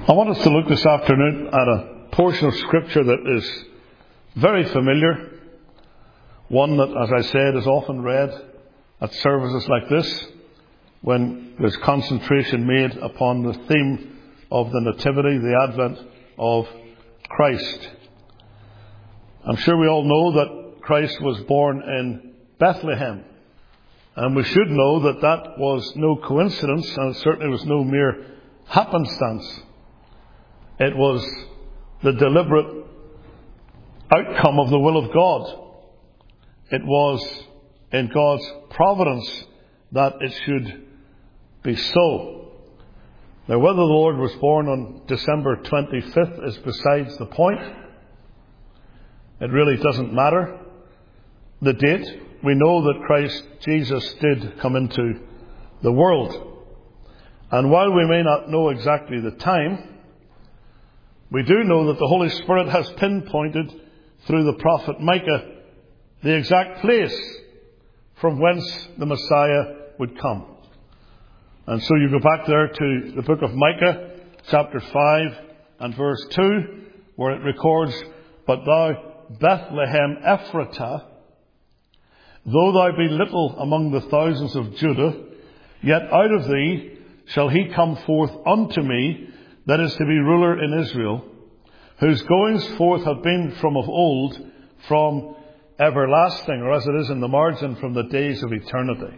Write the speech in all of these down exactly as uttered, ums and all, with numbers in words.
I want us to look this afternoon at a portion of Scripture that is very familiar, one that, as I said, is often read at services like this when there's concentration made upon the theme of the Nativity, the Advent of Christ. I'm sure we all know that Christ was born in Bethlehem, and we should know that that was no coincidence, and it certainly was no mere happenstance. It was the deliberate outcome of the will of God. It was in God's providence that it should be so. Now, whether the Lord was born on December twenty-fifth is besides the point. It really doesn't matter the date. We know that Christ Jesus did come into the world. And while we may not know exactly the time, we do know that the Holy Spirit has pinpointed through the prophet Micah the exact place from whence the Messiah would come. And so you go back there to the book of Micah, chapter five and verse two, where it records, "But thou, Bethlehem Ephratah, though thou be little among the thousands of Judah, yet out of thee shall he come forth unto me, that is to be ruler in Israel, whose goings forth have been from of old, from everlasting," or as it is in the margin, from the days of eternity.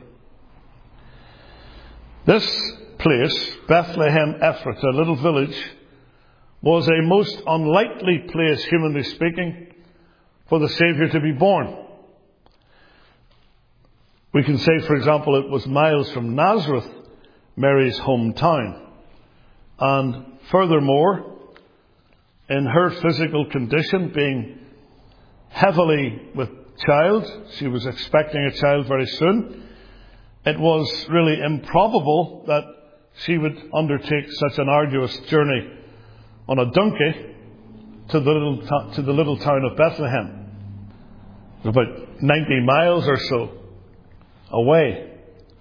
This place, Bethlehem Ephratah, a little village, was a most unlikely place, humanly speaking, for the Saviour to be born. We can say, for example, it was miles from Nazareth, Mary's hometown. And furthermore, in her physical condition, being heavily with child, she was expecting a child very soon, it was really improbable that she would undertake such an arduous journey on a donkey to the little, to, to the little town of Bethlehem. It was about ninety miles or so away.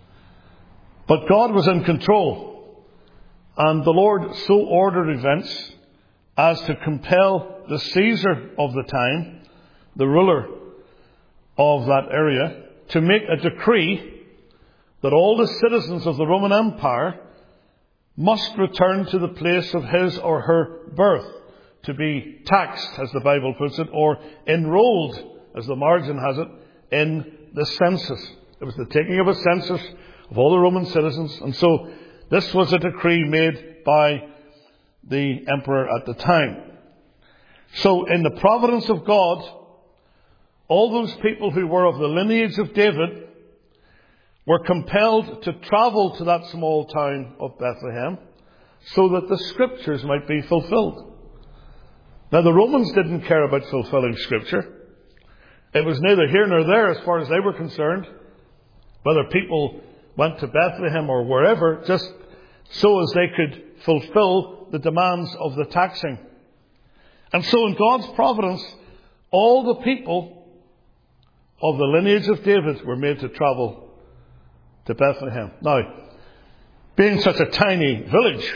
But God was in control. And the Lord so ordered events as to compel the Caesar of the time, the ruler of that area, to make a decree that all the citizens of the Roman Empire must return to the place of his or her birth, to be taxed, as the Bible puts it, or enrolled, as the margin has it, in the census. It was the taking of a census of all the Roman citizens, and so this was a decree made by the emperor at the time. So in the providence of God, all those people who were of the lineage of David were compelled to travel to that small town of Bethlehem so that the Scriptures might be fulfilled. Now, the Romans didn't care about fulfilling Scripture. It was neither here nor there as far as they were concerned, whether people went to Bethlehem or wherever, just so as they could fulfill the demands of the taxing. And so in God's providence, all the people of the lineage of David were made to travel to Bethlehem. Now, being such a tiny village,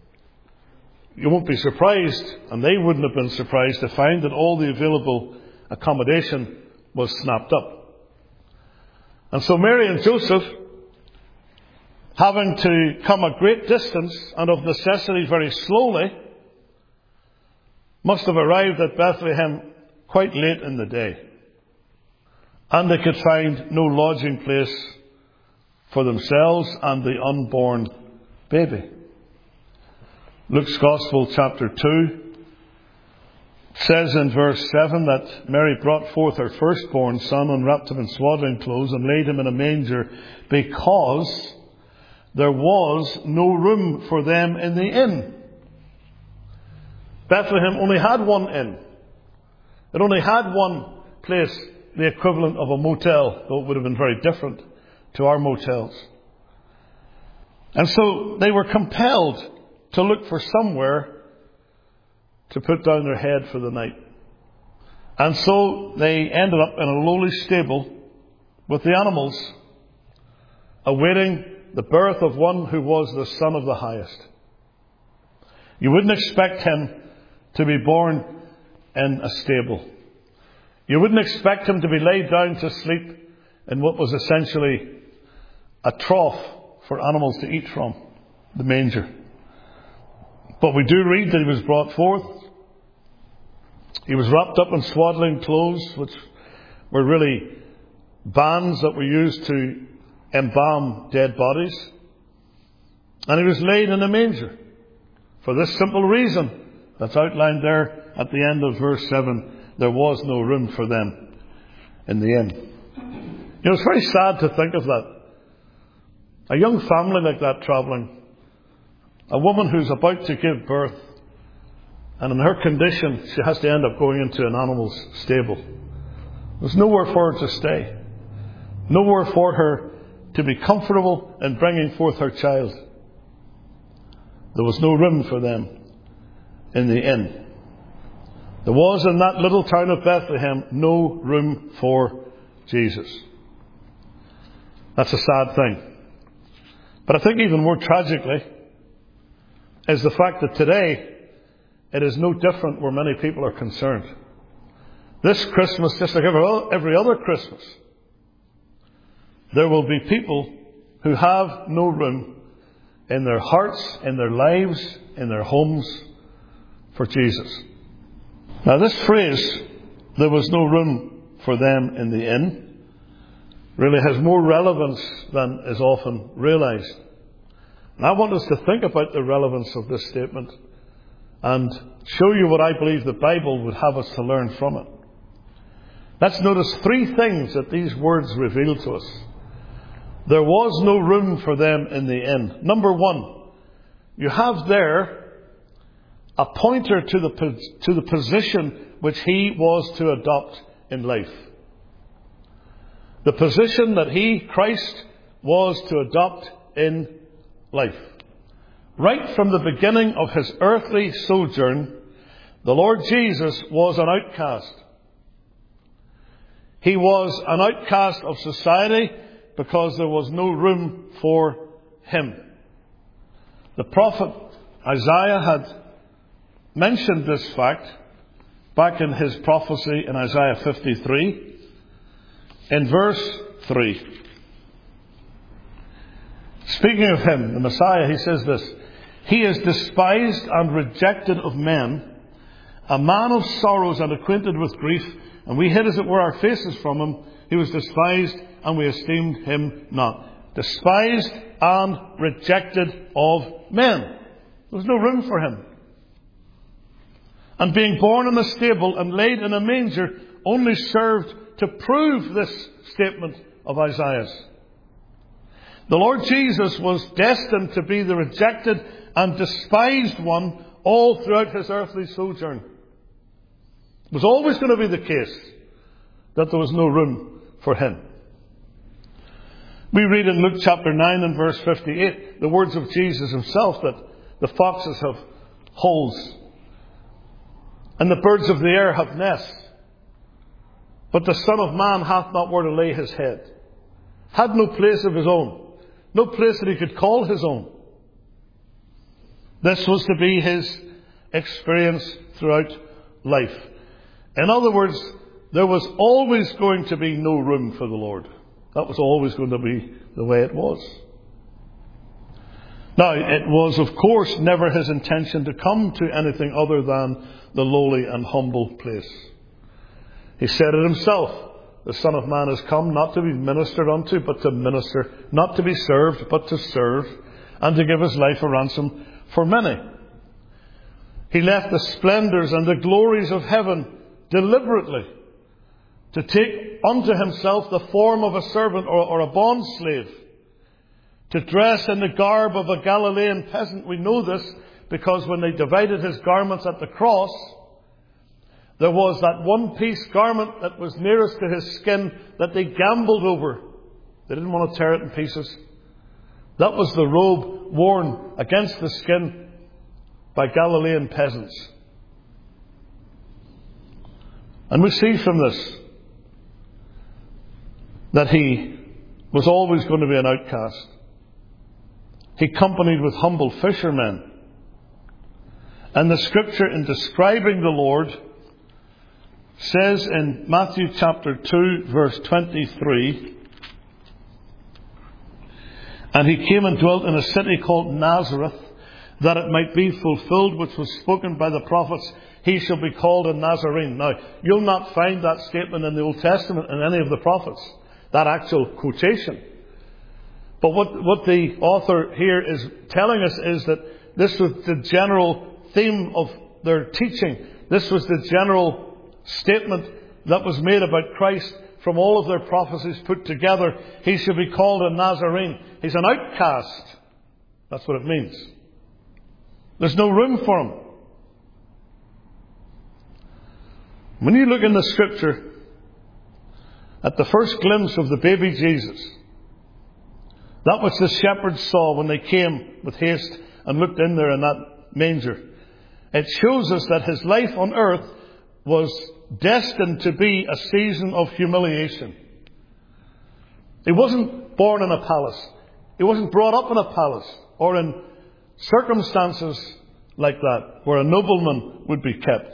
you won't be surprised, and they wouldn't have been surprised to find that all the available accommodation was snapped up. And so Mary and Joseph, having to come a great distance and of necessity very slowly, must have arrived at Bethlehem quite late in the day. And they could find no lodging place for themselves and the unborn baby. Luke's Gospel, chapter two, says in verse seven that Mary brought forth her firstborn son and wrapped him in swaddling clothes and laid him in a manger because there was no room for them in the inn. Bethlehem only had one inn. It only had one place, the equivalent of a motel, though it would have been very different to our motels. And so they were compelled to look for somewhere to put down their head for the night. And so they ended up in a lowly stable with the animals, awaiting the birth of one who was the Son of the Highest. You wouldn't expect him to be born in a stable. You wouldn't expect him to be laid down to sleep in what was essentially a trough for animals to eat from, the manger. But we do read that he was brought forth. He was wrapped up in swaddling clothes, which were really bands that were used to embalm dead bodies. And he was laid in a manger for this simple reason that's outlined there at the end of verse seven. There was no room for them in the inn. You know, it's very sad to think of that. A young family like that travelling, a woman who's about to give birth, and in her condition she has to end up going into an animal's stable. There's nowhere for her to stay. Nowhere for her to be comfortable in bringing forth her child. There was no room for them in the inn. There was in that little town of Bethlehem no room for Jesus. That's a sad thing. But I think even more tragically is the fact that today it is no different where many people are concerned. This Christmas, just like every other Christmas, there will be people who have no room in their hearts, in their lives, in their homes for Jesus. Now this phrase, there was no room for them in the inn, really has more relevance than is often realised. And I want us to think about the relevance of this statement and show you what I believe the Bible would have us to learn from it. Let's notice three things that these words reveal to us. There was no room for them in the inn. Number one, you have there a pointer to the, to the position which he was to adopt in life. The position that he, Christ, was to adopt in life. Right from the beginning of his earthly sojourn, the Lord Jesus was an outcast. He was an outcast of society because there was no room for him. The prophet Isaiah had mentioned this fact back in his prophecy in Isaiah fifty-three, in verse three. Speaking of him, the Messiah, he says this: He is despised and rejected of men, a man of sorrows and acquainted with grief, and we hid as it were our faces from him. He was despised and we esteemed him not. Despised and rejected of men. There was no room for him. And being born in a stable and laid in a manger only served to prove this statement of Isaiah's. The Lord Jesus was destined to be the rejected and despised one all throughout his earthly sojourn. It was always going to be the case that there was no room for him. We read in Luke chapter nine and verse fifty-eight the words of Jesus himself, that the foxes have holes and the birds of the air have nests, but the Son of Man hath not where to lay his head. Had no place of his own, no place that he could call his own. This was to be his experience throughout life. In other words, there was always going to be no room for the Lord. That was always going to be the way it was. Now, it was, of course, never his intention to come to anything other than the lowly and humble place. He said it himself: the Son of Man has come not to be ministered unto, but to minister, not to be served, but to serve, and to give his life a ransom for many. He left the splendours and the glories of heaven deliberately to take unto himself the form of a servant or, or a bond slave, to dress in the garb of a Galilean peasant. We know this because when they divided his garments at the cross, there was that one piece garment that was nearest to his skin that they gambled over. They didn't want to tear it in pieces. That was the robe worn against the skin by Galilean peasants. And we see from this that he was always going to be an outcast. He companied with humble fishermen. And the scripture in describing the Lord says in Matthew chapter two, verse twenty-three, "And he came and dwelt in a city called Nazareth, that it might be fulfilled which was spoken by the prophets, he shall be called a Nazarene." Now, you'll not find that statement in the Old Testament in any of the prophets, that actual quotation. But what, what the author here is telling us is that this was the general theme of their teaching. This was the general statement that was made about Christ from all of their prophecies put together. He shall be called a Nazarene. He's an outcast. That's what it means. There's no room for him. When you look in the scripture at the first glimpse of the baby Jesus, that which the shepherds saw when they came with haste and looked in there in that manger, it shows us that his life on earth was destined to be a season of humiliation. He wasn't born in a palace. He wasn't brought up in a palace or in circumstances like that where a nobleman would be kept.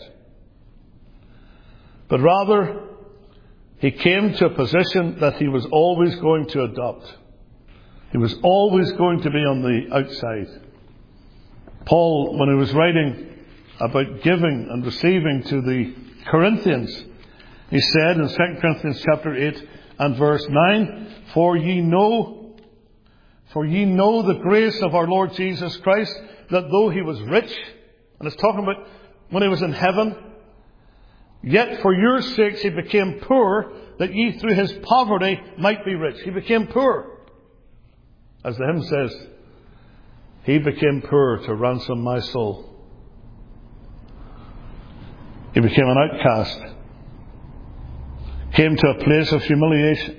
But rather, he came to a position that he was always going to adopt. He was always going to be on the outside. Paul, when he was writing about giving and receiving to the Corinthians, he said in Second Corinthians chapter eight and verse nine, For ye know, for ye know the grace of our Lord Jesus Christ, that though he was rich," and it's talking about when he was in heaven, "yet for your sakes he became poor, that ye through his poverty might be rich." He became poor. As the hymn says, "He became poor to ransom my soul." He became an outcast. Came to a place of humiliation.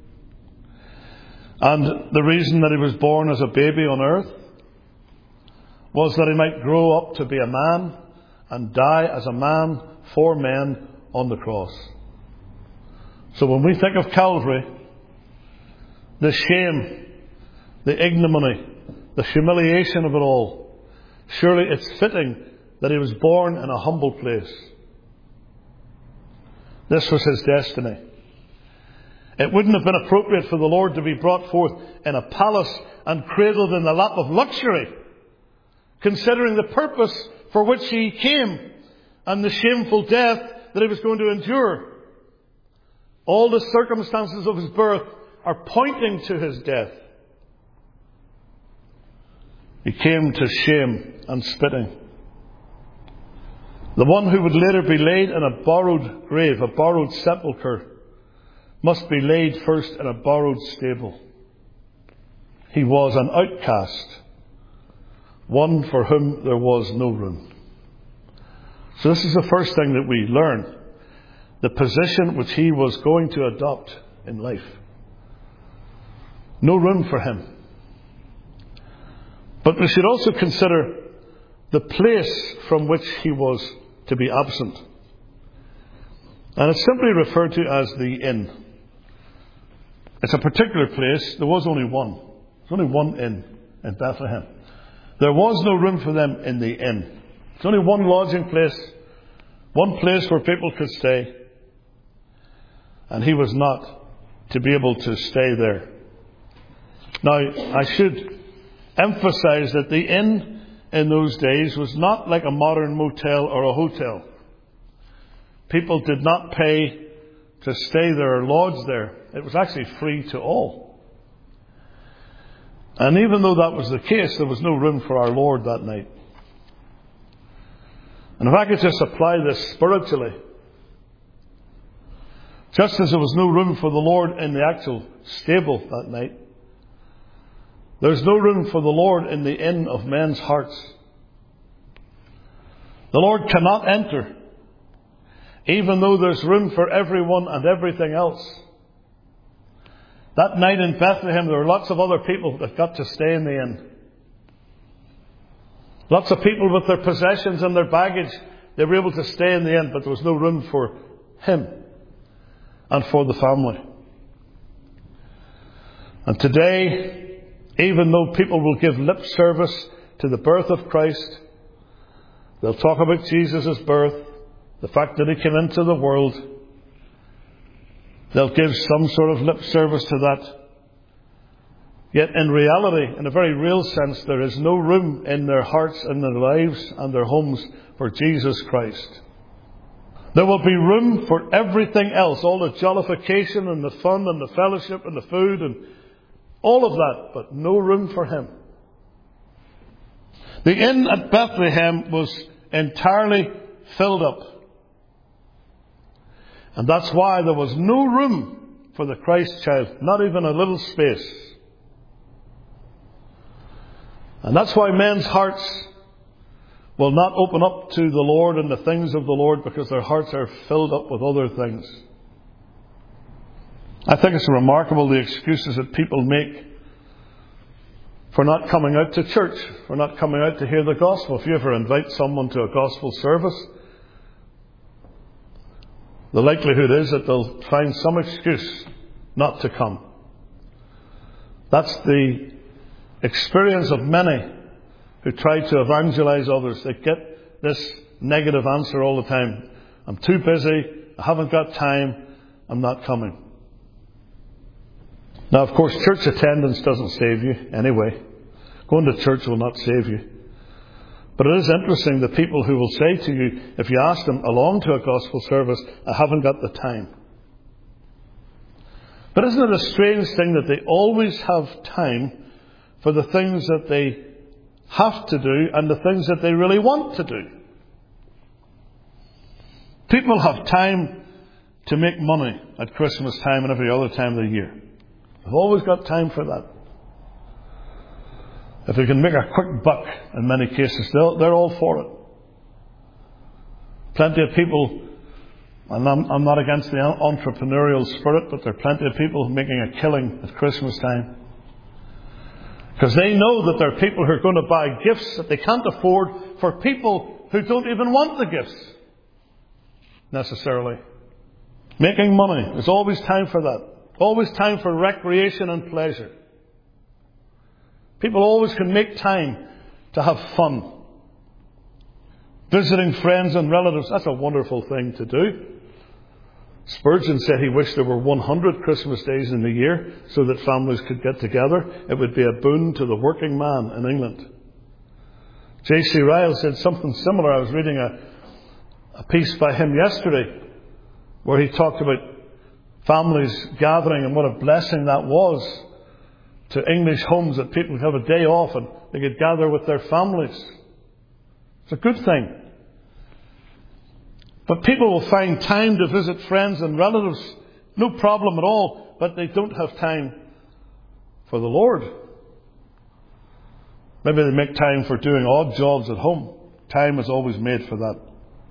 And the reason that he was born as a baby on earth was that he might grow up to be a man and die as a man for men on the cross. So when we think of Calvary, the shame, the ignominy, the humiliation of it all, surely it's fitting that he was born in a humble place. This was his destiny. It wouldn't have been appropriate for the Lord to be brought forth in a palace and cradled in the lap of luxury, considering the purpose for which he came and the shameful death that he was going to endure. All the circumstances of his birth are pointing to his death. He came to shame and spitting. The one who would later be laid in a borrowed grave, a borrowed sepulchre, must be laid first in a borrowed stable. He was an outcast, one for whom there was no room. So this is the first thing that we learn, the position which he was going to adopt in life. No room for him. But we should also consider the place from which he was to be absent. And it's simply referred to as the inn. It's a particular place. There was only one. There's only one inn in Bethlehem. There was no room for them in the inn. There's only one lodging place, one place where people could stay. And he was not to be able to stay there. Now, I should emphasize that the inn in those days was not like a modern motel or a hotel. People did not pay to stay there or lodge there. It was actually free to all. And even though that was the case, there was no room for our Lord that night. And if I could just apply this spiritually, just as there was no room for the Lord in the actual stable that night, there's no room for the Lord in the inn of men's hearts. The Lord cannot enter, even though there's room for everyone and everything else. That night in Bethlehem, there were lots of other people that got to stay in the inn. Lots of people with their possessions and their baggage, they were able to stay in the inn, but there was no room for him and for the family. And today, even though people will give lip service to the birth of Christ, They'll talk about Jesus' birth, the fact that he came into the world. They'll give some sort of lip service to that. Yet in reality, in a very real sense, there is no room in their hearts and their lives and their homes for Jesus Christ. There will be room for everything else, all the jollification and the fun and the fellowship and the food and all of that, but no room for him. The inn at Bethlehem was entirely filled up. And that's why there was no room for the Christ child, not even a little space. And that's why men's hearts will not open up to the Lord and the things of the Lord, because their hearts are filled up with other things. I think it's remarkable the excuses that people make for not coming out to church, for not coming out to hear the gospel. If you ever invite someone to a gospel service, the likelihood is that they'll find some excuse not to come. That's the experience of many who try to evangelize others. They get this negative answer all the time. I'm too busy, I haven't got time, I'm not coming. Now, of course, church attendance doesn't save you anyway. Going to church will not save you. But it is interesting, the people who will say to you, if you ask them along to a gospel service, I haven't got the time. But isn't it a strange thing that they always have time for the things that they have to do and the things that they really want to do? People have time to make money at Christmas time and every other time of the year. They've always got time for that. If they can make a quick buck, in many cases, they're all for it. Plenty of people, and I'm, I'm not against the entrepreneurial spirit, but there are plenty of people making a killing at Christmas time. Because they know that there are people who are going to buy gifts that they can't afford for people who don't even want the gifts, necessarily. Making money. There's always time for that. Always time for recreation and pleasure. People always can make time to have fun. Visiting friends and relatives, that's a wonderful thing to do. Spurgeon said he wished there were one hundred Christmas days in the year so that families could get together. It would be a boon to the working man in England. J C Ryle said something similar. I was reading a, a piece by him yesterday where he talked about families gathering and what a blessing that was to English homes, that people could have a day off and they could gather with their families. It's a good thing. But people will find time to visit friends and relatives, no problem at all, but they don't have time for the Lord. Maybe they make time for doing odd jobs at home. Time is always made for that.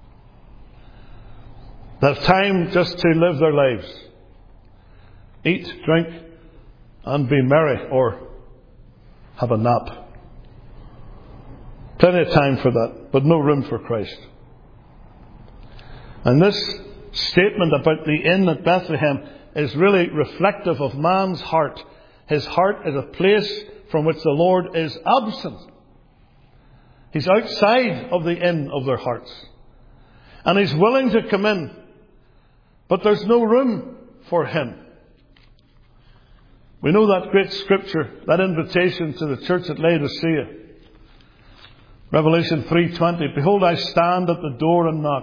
They have time just to live their lives. Eat, drink, and be merry, or have a nap. Plenty of time for that, but no room for Christ. And this statement about the inn at Bethlehem is really reflective of man's heart. His heart is a place from which the Lord is absent. He's outside of the inn of their hearts. And He's willing to come in, but there's no room for Him. We know that great scripture, that invitation to the church at Laodicea. Revelation three twenty, behold, I stand at the door and knock.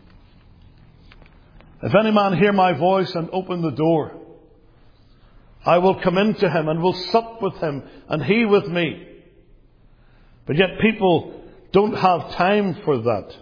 If any man hear my voice and open the door, I will come into him and will sup with him and he with me. But yet people don't have time for that.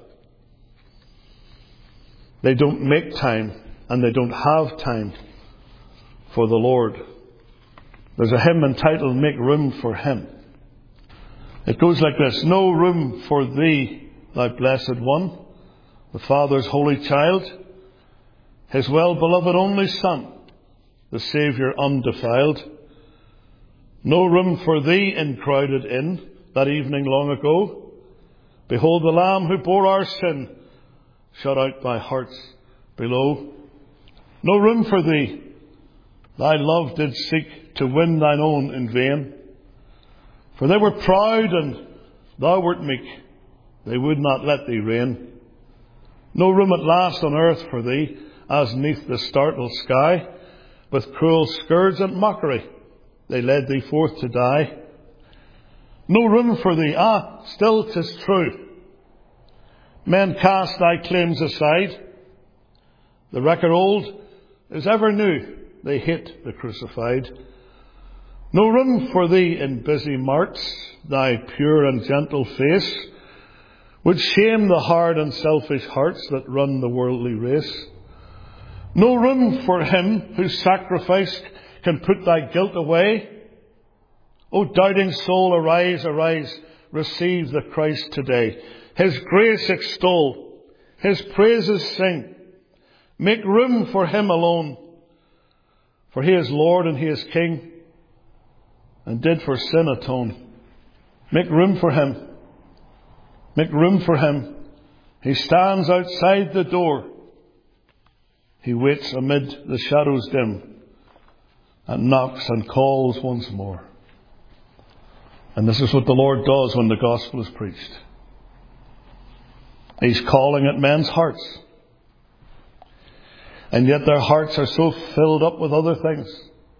They don't make time and they don't have time for the Lord. There's a hymn entitled, Make Room for Him. It goes like this: no room for thee, thou blessed one, the Father's holy child, His well-beloved only Son, the Saviour undefiled. No room for thee in crowded inn, that evening long ago. Behold the Lamb who bore our sin, shut out by hearts below. No room for thee, thy love did seek to win thine own in vain. For they were proud and thou wert meek. they would not let thee reign. No room at last on earth for thee, as neath the startled sky. With cruel scourge and mockery, they led thee forth to die. No room for thee, ah, still 'tis true. Men cast thy claims aside. The record old is ever new, they hate the crucified. No room for thee in busy marts, thy pure and gentle face would shame the hard and selfish hearts that run the worldly race. No room for him whose sacrifice can put thy guilt away. O doubting soul, arise, arise, receive the Christ today. His grace extol, his praises sing. Make room for him alone, for he is Lord and he is King, and did for sin atone. Make room for him. Make room for him. He stands outside the door. He waits amid the shadows dim and knocks and calls once more. And this is what the Lord does when the gospel is preached. He's calling at men's hearts. And yet their hearts are so filled up with other things.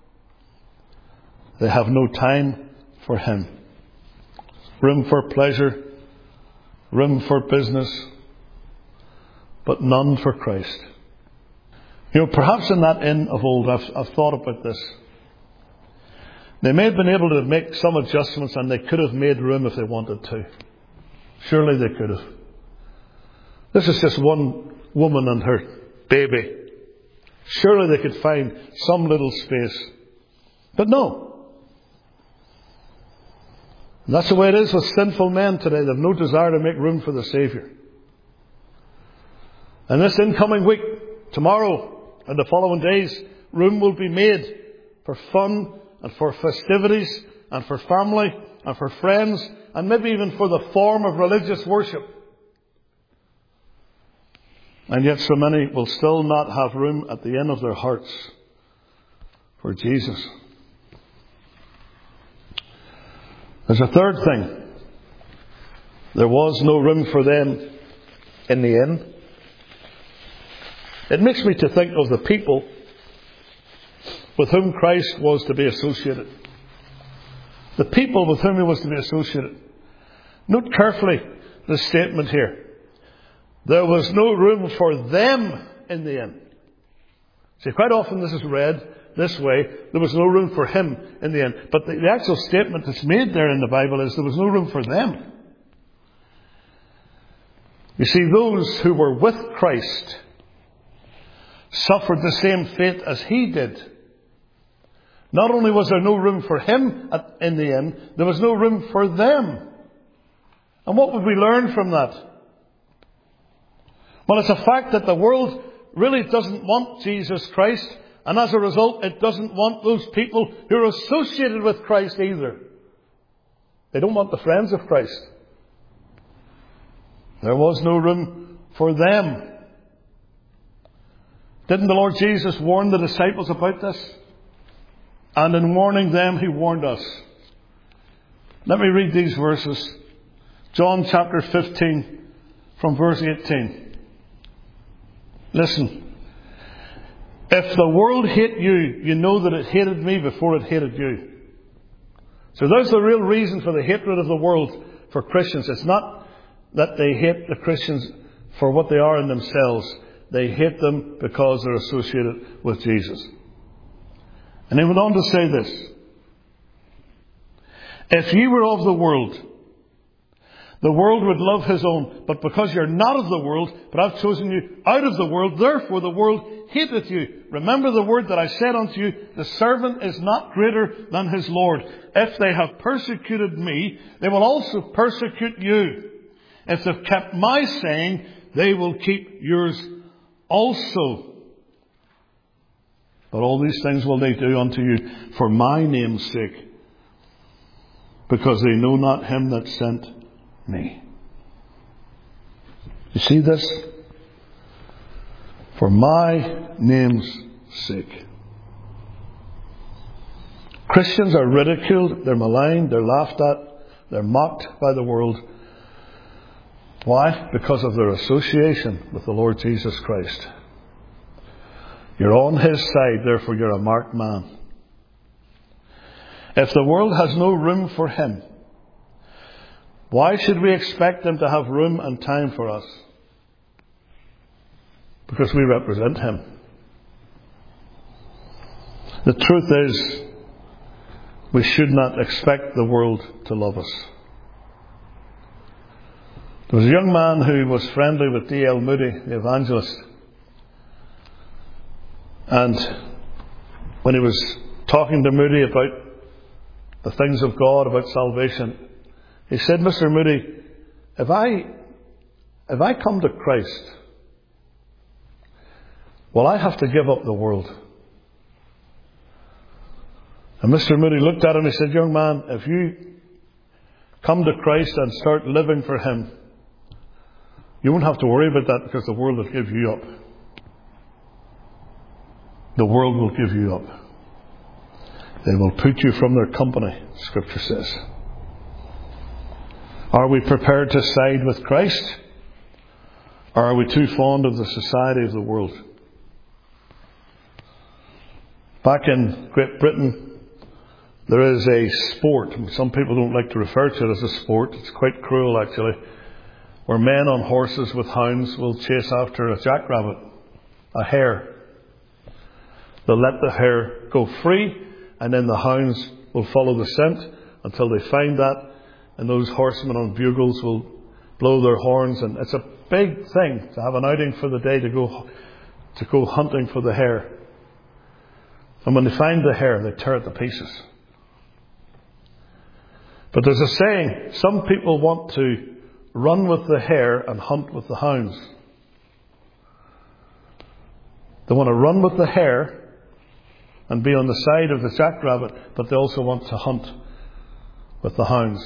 They have no time for him. Room for pleasure, room for business, but none for Christ. You know, perhaps in that inn of old, I've, I've thought about this. They may have been able to make some adjustments, and they could have made room if they wanted to. Surely they could have. This is just one woman and her baby. Surely they could find some little space. But no. And that's the way it is with sinful men today. They have no desire to make room for the Saviour. And this incoming week, tomorrow and the following days, room will be made for fun and for festivities and for family and for friends and maybe even for the form of religious worship. And yet so many will still not have room at the inn of their hearts for Jesus. There's a third thing. There was no room for them in the inn. It makes me to think of the people with whom Christ was to be associated. The people with whom he was to be associated. Note carefully the statement here. There was no room for them in the inn. See, quite often this is read this way. There was no room for him in the inn. But the, the actual statement that's made there in the Bible is there was no room for them. You see, those who were with Christ suffered the same fate as he did. Not only was there no room for him at, in the inn, there was no room for them. And what would we learn from that? Well, it's a fact that the world really doesn't want Jesus Christ, and as a result, it doesn't want those people who are associated with Christ either. They don't want the friends of Christ. There was no room for them. Didn't the Lord Jesus warn the disciples about this? And in warning them, he warned us. Let me read these verses. John chapter fifteen from verse eighteen. Listen. If the world hate you, you know that it hated me before it hated you. So there's the real reason for the hatred of the world for Christians. It's not that they hate the Christians for what they are in themselves. They hate them because they're associated with Jesus. And he went on to say this. If ye were of the world, the world would love his own. But because you're not of the world, but I've chosen you out of the world, therefore the world hateth you. Remember the word that I said unto you, the servant is not greater than his Lord. If they have persecuted me, they will also persecute you. If they've kept my saying, they will keep yours also. But all these things will they do unto you for my name's sake, because they know not him that sent me. You see this? For my name's sake. Christians are ridiculed, they're maligned, they're laughed at, they're mocked by the world. Why? Because of their association with the Lord Jesus Christ. You're on His side, therefore you're a marked man. If the world has no room for Him, why should we expect Him to have room and time for us? Because we represent Him. The truth is, we should not expect the world to love us. There was a young man who was friendly with D L Moody, the evangelist. And when he was talking to Moody about the things of God, about salvation, he said, Mister Moody, if I, if I come to Christ, well, I have to give up the world. And Mister Moody looked at him and he said, young man, if you come to Christ and start living for Him, you won't have to worry about that, because the world will give you up. The world will give you up. They will put you from their company, Scripture says. Are we prepared to side with Christ? Or are we too fond of the society of the world? Back in Great Britain, there is a sport. Some people don't like to refer to it as a sport. It's quite cruel, actually. Where men on horses with hounds will chase after a jackrabbit, a hare. They'll let the hare go free, and then the hounds will follow the scent until they find that, and those horsemen on bugles will blow their horns, and it's a big thing to have an outing for the day to go to go hunting for the hare. And when they find the hare, they tear it to pieces. But there's a saying, some people want to run with the hare and hunt with the hounds. They want to run with the hare and be on the side of the jackrabbit, but they also want to hunt with the hounds.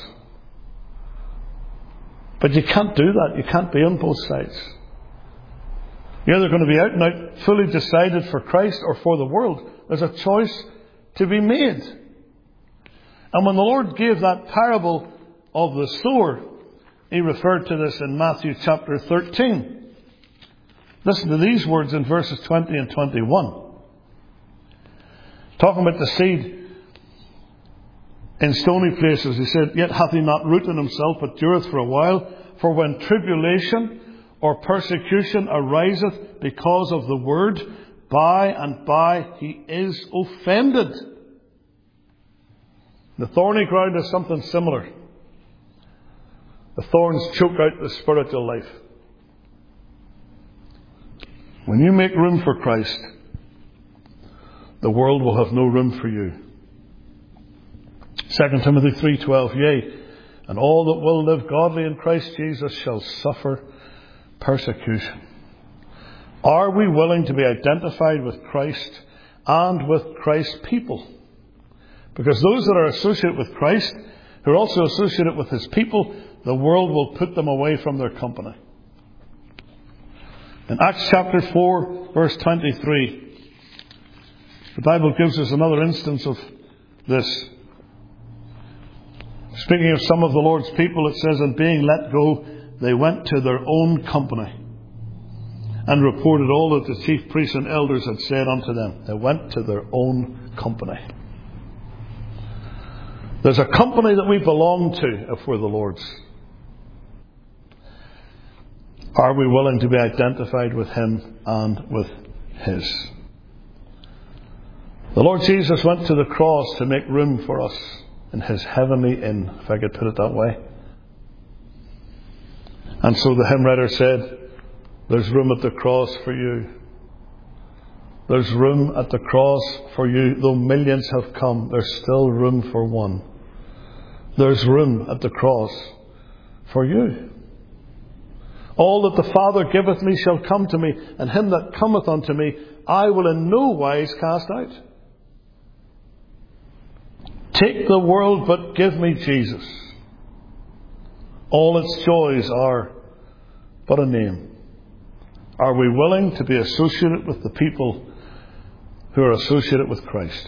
But you can't do that. You can't be on both sides. You're either going to be out and out fully decided for Christ or for the world. There's a choice to be made. And when the Lord gave that parable of the sower, He referred to this in Matthew chapter thirteen. Listen to these words in verses twenty and twenty-one. Talking about the seed in stony places, He said, yet hath he not root in himself, but dureth for a while. For when tribulation or persecution ariseth because of the word, by and by he is offended. The thorny ground is something similar. The thorns choke out the spiritual life. When you make room for Christ, the world will have no room for you. Second Timothy three twelve, yea, and all that will live godly in Christ Jesus shall suffer persecution. Are we willing to be identified with Christ and with Christ's people? Because those that are associated with Christ, who are also associated with His people, the world will put them away from their company. In Acts chapter four, verse twenty-three, the Bible gives us another instance of this. Speaking of some of the Lord's people, it says, and being let go, they went to their own company and reported all that the chief priests and elders had said unto them. They went to their own company. There's a company that we belong to if we're the Lord's. Are we willing to be identified with Him and with His? The Lord Jesus went to the cross to make room for us in His heavenly inn, if I could put it that way. And so the hymn writer said, there's room at the cross for you. There's room at the cross for you. Though millions have come, there's still room for one. There's room at the cross for you. All that the Father giveth me shall come to me, and him that cometh unto me I will in no wise cast out. Take the world, but give me Jesus. All its joys are but a name. Are we willing to be associated with the people who are associated with Christ?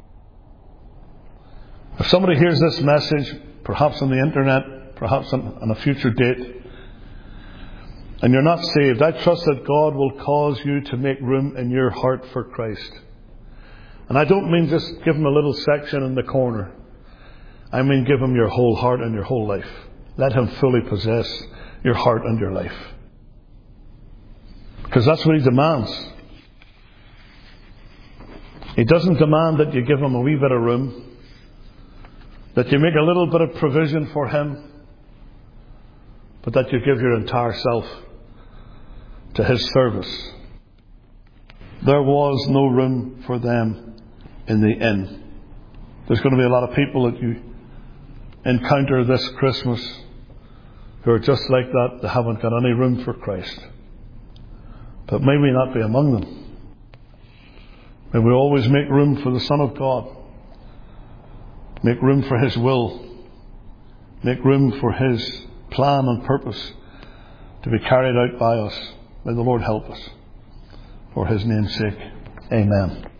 If somebody hears this message, perhaps on the internet, perhaps on, on a future date, and you're not saved, I trust that God will cause you to make room in your heart for Christ. And I don't mean just give Him a little section in the corner. I mean give Him your whole heart and your whole life. Let Him fully possess your heart and your life. Because that's what He demands. He doesn't demand that you give Him a wee bit of room, that you make a little bit of provision for Him, but that you give your entire self to His service. There was no room for them in the inn. There's going to be a lot of people that you encounter this Christmas who are just like that. They haven't got any room for Christ. But may we not be among them. May we always make room for the Son of God. Make room for His will. Make room for His plan and purpose to be carried out by us. May the Lord help us. For His name's sake. Amen.